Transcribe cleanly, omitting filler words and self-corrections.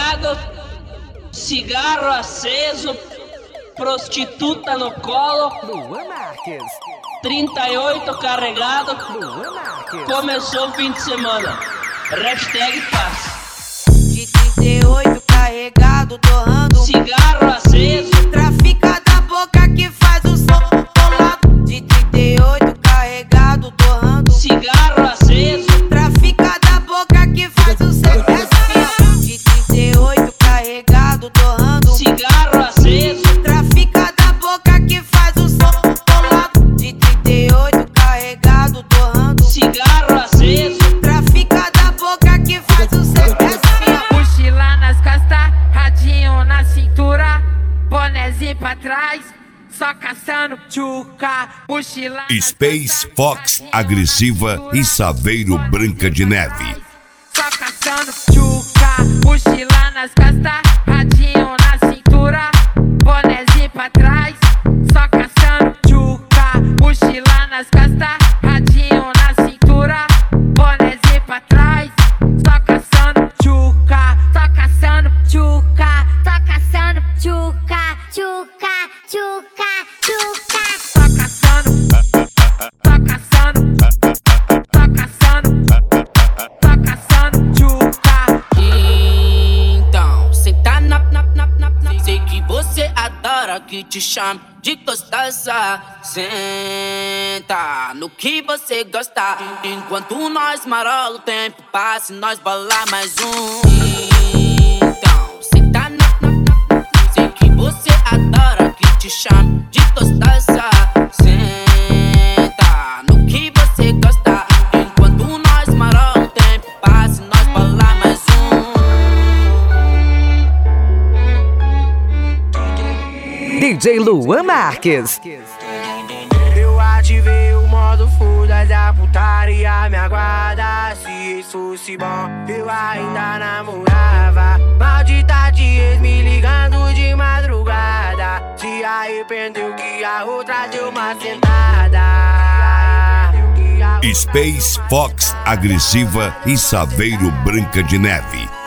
carregado, cigarro aceso, prostituta no colo, Luan Marques. 38 carregado, Luan Marques. começou o fim de semana. Hashtag paz. De 38 carregado, torrando Cigarro aceso, trafica da boca que faz o som colado. De 38 carregado, torrando cigarro aceso, trafica da boca que faz o som. De 38 carregado, torrando cigarro aceso, trafica da boca que faz o som colado. De 38 carregado, torrando cigarro aceso, trafica da boca que faz o som. Mochila nas costas, radinho na cintura, bonezinho pra trás, só caçando tchuca. Mochila nas Space costas, Fox radinho agressiva na cintura, e Saveiro Branca de Neve. só caçando tchuca. Mochila nas costas, radinho na cintura, bonezinho pra trás, só caçando tchuca. Mochila nas costas, radinho na cintura, bonezinho pra trás, só caçando tchuca. Só caçando tchuca. Só caçando tchuca, tchuca, tchuca, tchuca. Só caçando, só caçando, só caçando, só caçando tchuca. Então, senta na. Sei que você adora que te chame de gostosa. Senta no que você gosta. Enquanto nós marola o tempo passa e nós bolar mais um. Então, senta na. Sei que você adora que te chame de gostosa. Senta no que você gosta. Enquanto nós marola o tempo passa e nós bolar mais um. DJ Luan Marques. Eu ativei o modo foda-se, a putaria me aguarda. Se isso fosse bom, eu ainda namorava. Maldita de ex me ligando de madrugada. Se arrependeu que a outra deu uma sentada. Space Fox agressiva e Saveiro Branca de Neve.